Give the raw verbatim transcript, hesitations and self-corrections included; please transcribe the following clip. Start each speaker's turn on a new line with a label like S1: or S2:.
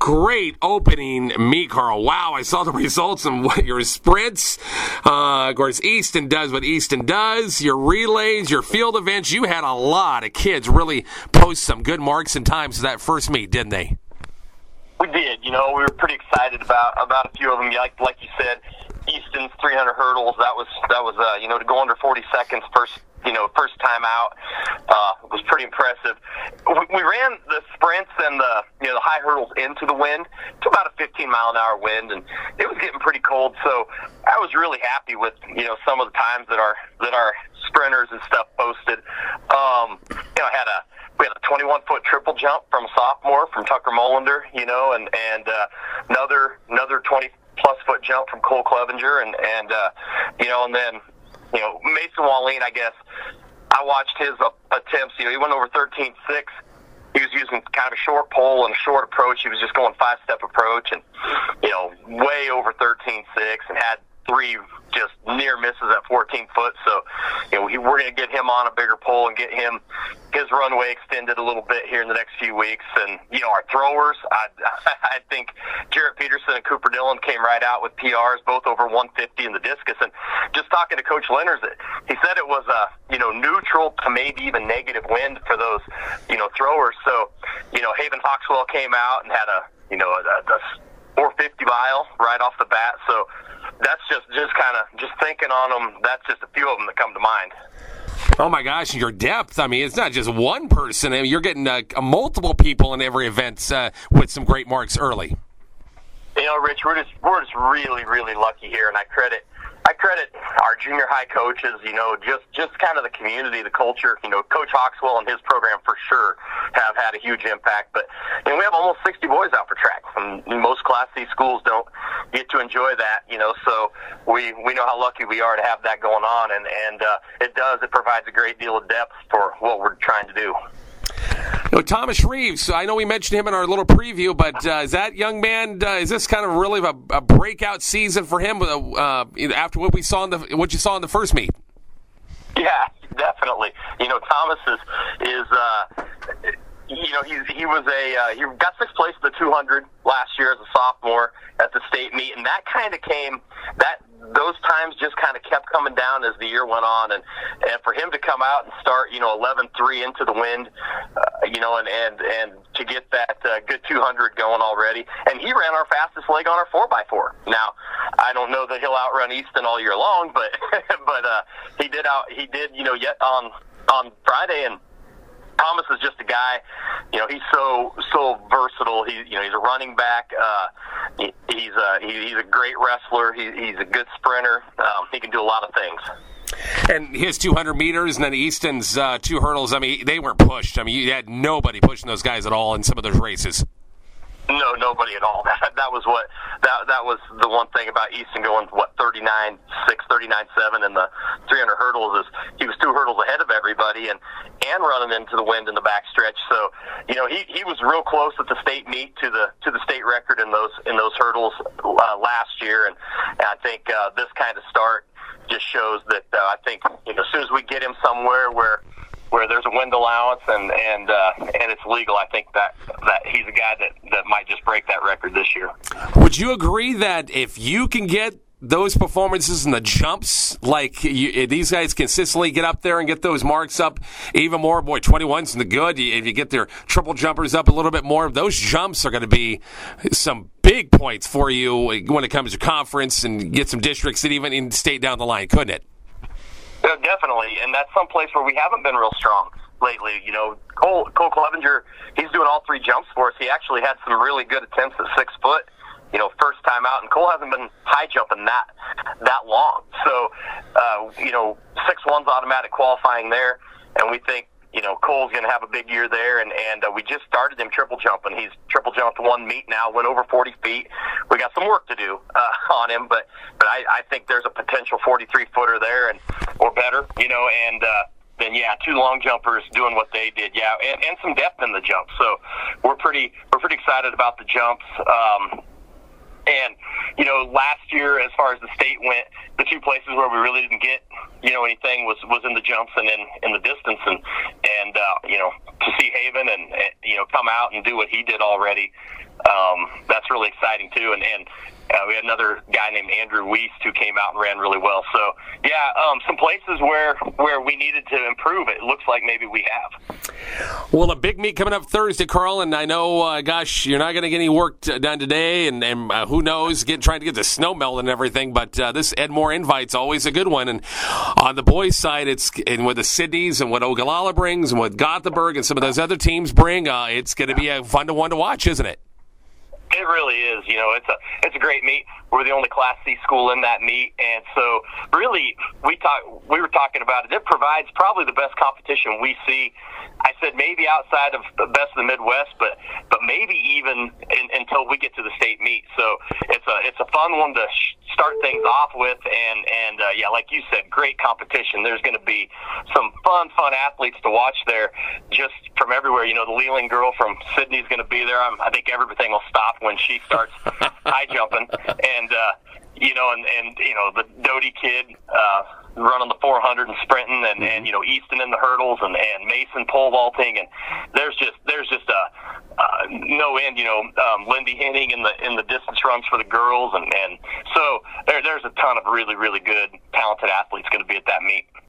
S1: great opening meet, Carl. Wow, I saw the results and what your sprints. Uh, of course, Easton does what Easton does. Your relays, your field events. You had a lot of kids really post some good marks and times to that first meet, didn't they?
S2: We did. You know, we were pretty excited about about a few of them. Like like you said, Easton's three hundred hurdles. That was that was uh, you know, to go under forty seconds first. You know, first time out uh, was pretty impressive. We, we ran the sprints and the you know the high hurdles into the wind to about a fifteen mile an hour wind, and it was getting pretty cold. So I was really happy with you know some of the times that our that our sprinters and stuff posted. Um, you know, I had a we had a twenty-one foot triple jump from a sophomore from Tucker Molander, you know, and and uh, another another twenty plus foot jump from Cole Clevenger, and and uh, you know, and then. You know, Mason Wallin, I guess, I watched his uh, attempts. You know, he went over thirteen six. He was using kind of a short pole and a short approach. He was just going five-step approach and, you know, way over thirteen six and had three just near misses at fourteen foot. So, you know, we, we're going to get him on a bigger pole and get him his runway extended a little bit here in the next few weeks. And, you know, our throwers, I, I think Jarrett Peterson and Cooper Dillon came right out with P Rs, both over one fifty in the discus. And just talking to Coach Lenners, he said it was a, you know, neutral to maybe even negative wind for those, you know, throwers. So, you know, Haven Hawkswell came out and had a, you know, a, a four fifty mile right off the bat. So that's just, just kind of just thinking on them. That's just a few of them that come to mind.
S1: Oh, my gosh, your depth. I mean, it's not just one person. I mean, you're getting uh, multiple people in every event uh, with some great marks early.
S2: You know, Rich, we're just, we're just really, really lucky here, and I credit I credit our junior high coaches, you know, just, just kind of the community, the culture. You know, Coach Hawkswell and his program for sure have had a huge impact. But, you know, we have almost sixty boys out for track. And most Class C schools don't get to enjoy that, you know, so we, we know how lucky we are to have that going on. And, and uh, it does, it provides a great deal of depth for what we're trying to do.
S1: You know, Thomas Reeves, I know we mentioned him in our little preview, but uh, is that young man, uh, is this kind of really a, a breakout season for him uh, after what we saw in the what you saw in the first meet?
S2: Yeah, definitely. You know, Thomas is, is uh, you know, he's, he was a, uh, he got sixth place in the two hundred last year as a sophomore at the state meet, and that kind of came, that those times just kind of kept coming down as the year went on, and, and for him to come out and start, you know, eleven three into the wind, uh, you know, and, and, and to get that uh, good two hundred going already, and he ran our fastest leg on our four by four. Now, I don't know that he'll outrun Easton all year long, but but uh, he did out, he did, you know, yet on on Friday, and Thomas is just a guy, you know, he's so so versatile. He, you know, he's a running back. Uh, he, he's a he, he's a great wrestler. He, he's a good sprinter. Um, he can do a lot of things.
S1: And his two hundred meters and then Easton's uh, two hurdles, I mean, they weren't pushed. I mean, you had nobody pushing those guys at all in some of those races.
S2: No, nobody at all. That, that was what that that was the one thing about Easton going what thirty-nine six, thirty-nine seven in the three hundred hurdles is he was two hurdles ahead of everybody and and running into the wind in the backstretch. So, you know, he, he was real close at the state meet to the to the state record in those in those hurdles uh, last year, and, and I think uh, this kind of start just shows that uh, I think you know as soon as we get him somewhere where. where there's a wind allowance and and uh, and it's legal, I think that, that he's a guy that, that might just break that record this year.
S1: Would you agree that if you can get those performances and the jumps, like you, these guys consistently get up there and get those marks up even more, boy, twenty-one's in the good, if you get their triple jumpers up a little bit more, those jumps are going to be some big points for you when it comes to conference and get some districts and even in state down the line, couldn't it?
S2: Yeah, definitely, and that's some place where we haven't been real strong lately. You know, Cole, Cole Clevenger, he's doing all three jumps for us. He actually had some really good attempts at six foot, you know, first time out, and Cole hasn't been high jumping that that long. So, uh, you know, six one's automatic qualifying there, and we think, you know, Cole's going to have a big year there, and, and uh, we just started him triple jumping. He's triple jumped one meet now, went over forty feet. We got some work to do uh, on him, but but I, I think there's a potential forty-three footer there, and or better, you know, and uh, then, yeah, two long jumpers doing what they did, yeah, and, and some depth in the jump. So we're pretty we're pretty excited about the jumps. Um, And, you know, last year, as far as the state went, the two places where we really didn't get, you know, anything was, was in the jumps and in, in the distance. And, and uh, you know, to see Haven and, and, you know, come out and do what he did already, um, that's really exciting, too. And, and uh, we had another guy named Andrew Wiest who came out and ran really well. So, yeah, um, some places where, where we needed to improve, it looks like maybe we have.
S1: Well, a big meet coming up Thursday, Carl, and I know, uh, gosh, you're not going to get any work t- done today, and, and uh, who knows, get trying to get the snow melting and everything, but uh, this Ed Moore invite's always a good one. And on the boys' side, it's and with the Sydneys and what Ogallala brings and what Gothenburg and some of those other teams bring, uh, it's going to be a fun to one to watch, isn't it?
S2: It really is. You know, it's a it's a great meet. We're the only Class C school in that meet, and so really, we talk we were talking about it. It provides probably the best competition we see. I said maybe outside of the best of the Midwest, but but maybe even in, until we get to the state meet. So it's a it's a fun one to sh- start things off with, and and uh, yeah, like you said, great competition. There's going to be some fun fun athletes to watch there, just from everywhere. You know, the Leland girl from Sydney's going to be there. I'm, I think everything will stop when she starts high jumping, and uh, you know, and, and you know the Doty kid uh, running the four hundred and sprinting, and, and you know Easton in the hurdles, and, and Mason pole vaulting, and there's just there's just a uh, no end. You know, um, Lindy Henning in the in the distance runs for the girls, and, and so there there's a ton of really really good talented athletes going to be at that meet.